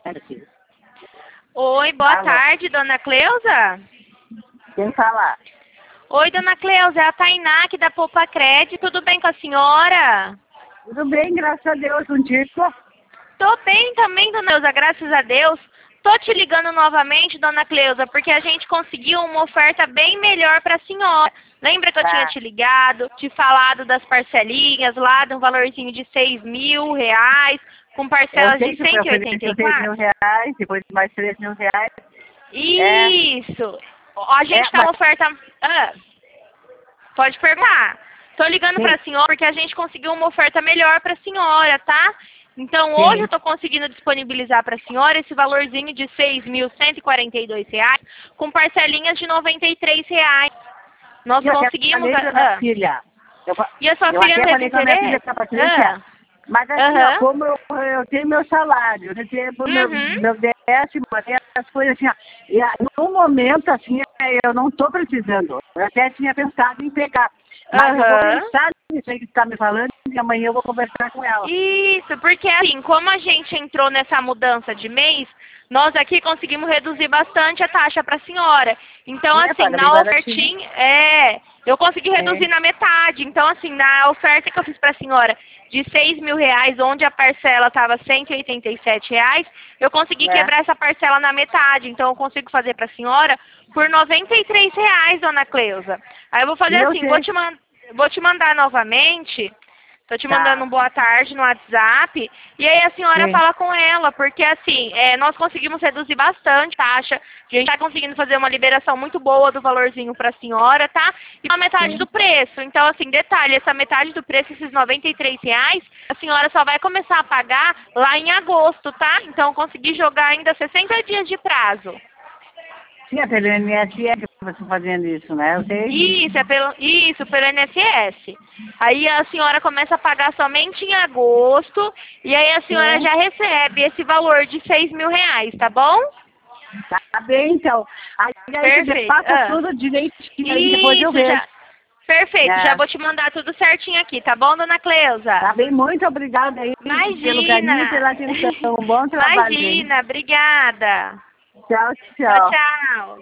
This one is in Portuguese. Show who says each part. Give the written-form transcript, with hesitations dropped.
Speaker 1: tarde.
Speaker 2: Oi, boa
Speaker 1: Alô.
Speaker 2: tarde, dona Cleusa.
Speaker 1: Quem fala?
Speaker 2: Oi, dona Cleusa, é a Tainá aqui da Poupa Crédito. Tudo bem com a senhora?
Speaker 1: Tudo bem, graças a Deus, contigo.
Speaker 2: Tô bem também, dona Cleusa, graças a Deus. Tô te ligando novamente, dona Cleusa, porque a gente conseguiu uma oferta bem melhor para a senhora. Lembra que eu tinha te ligado, te falado das parcelinhas lá, de um valorzinho de R$ 6.000, com parcelas de
Speaker 1: Eu ofereci 6 mil
Speaker 2: 184?
Speaker 1: reais, depois mais 3 mil reais.
Speaker 2: Isso! A gente tá
Speaker 1: Mas
Speaker 2: uma oferta... Pode perguntar. Tô ligando
Speaker 1: sim,
Speaker 2: pra senhora porque a gente conseguiu uma oferta melhor pra senhora, tá? Então hoje
Speaker 1: sim.
Speaker 2: eu tô conseguindo disponibilizar pra senhora esse valorzinho de R$ 6.142 com parcelinhas de R$ 93. Nós
Speaker 1: Eu até
Speaker 2: conseguimos...
Speaker 1: falei pra minha filha.
Speaker 2: E a sua
Speaker 1: Eu
Speaker 2: filha não
Speaker 1: até
Speaker 2: teve
Speaker 1: falei com a minha filha,
Speaker 2: interesse?
Speaker 1: pra Patrícia. Mas assim, ó,
Speaker 2: Aham.
Speaker 1: como eu tenho meu salário, eu recebo
Speaker 2: Uhum.
Speaker 1: meu décimo, até as coisas assim, ó. E no momento, assim, eu não estou precisando. Eu até tinha pensado em pegar. Mas eu vou
Speaker 2: Aham.
Speaker 1: pensar nisso aí que você está me falando e amanhã eu vou conversar com ela.
Speaker 2: Isso, porque assim, como a gente entrou nessa mudança de mês, nós aqui conseguimos reduzir bastante a taxa para a senhora. Então, assim,
Speaker 1: Paga bem
Speaker 2: na
Speaker 1: baratinho.
Speaker 2: ofertinha, eu consegui reduzir na metade. Então, assim, na oferta que eu fiz para a senhora de R$ 6.000, onde a parcela estava R$ 187, eu consegui
Speaker 1: É.
Speaker 2: quebrar essa parcela na metade. Então, eu consigo fazer para a senhora por R$ 93, dona Cleusa. Aí eu vou fazer
Speaker 1: E eu
Speaker 2: assim,
Speaker 1: sei.
Speaker 2: vou te mandar novamente. Tô te mandando
Speaker 1: Tá.
Speaker 2: um boa tarde no WhatsApp. E aí a senhora
Speaker 1: Sim.
Speaker 2: fala com ela, porque assim, nós conseguimos reduzir bastante a taxa. A gente tá conseguindo fazer uma liberação muito boa do valorzinho pra senhora, tá? E a metade
Speaker 1: Sim.
Speaker 2: do preço. Então, assim, detalhe, essa metade do preço, esses R$ 93, a senhora só vai começar a pagar lá em agosto, tá? Então, consegui jogar ainda 60 dias de prazo.
Speaker 1: Sim, é pelo INSS que você está fazendo isso, né? Eu sei.
Speaker 2: Isso, pelo INSS. Aí a senhora começa a pagar somente em agosto, e aí a senhora
Speaker 1: Sim.
Speaker 2: já recebe esse valor de R$ 6.000, tá bom?
Speaker 1: Tá bem, então. Aí você me
Speaker 2: Perfeito.
Speaker 1: passa tudo direitinho aí, depois eu
Speaker 2: Isso,
Speaker 1: vejo.
Speaker 2: já. Perfeito, já
Speaker 1: É.
Speaker 2: vou te mandar tudo certinho aqui, tá bom, dona
Speaker 1: Tá
Speaker 2: Cleusa?
Speaker 1: bem, muito obrigada aí pelo carinho e
Speaker 2: Imagina!
Speaker 1: pela atenção. Um bom trabalho aí.
Speaker 2: Imagina, obrigada.
Speaker 1: Tchau,
Speaker 2: Tchau,
Speaker 1: tchau.
Speaker 2: tchau.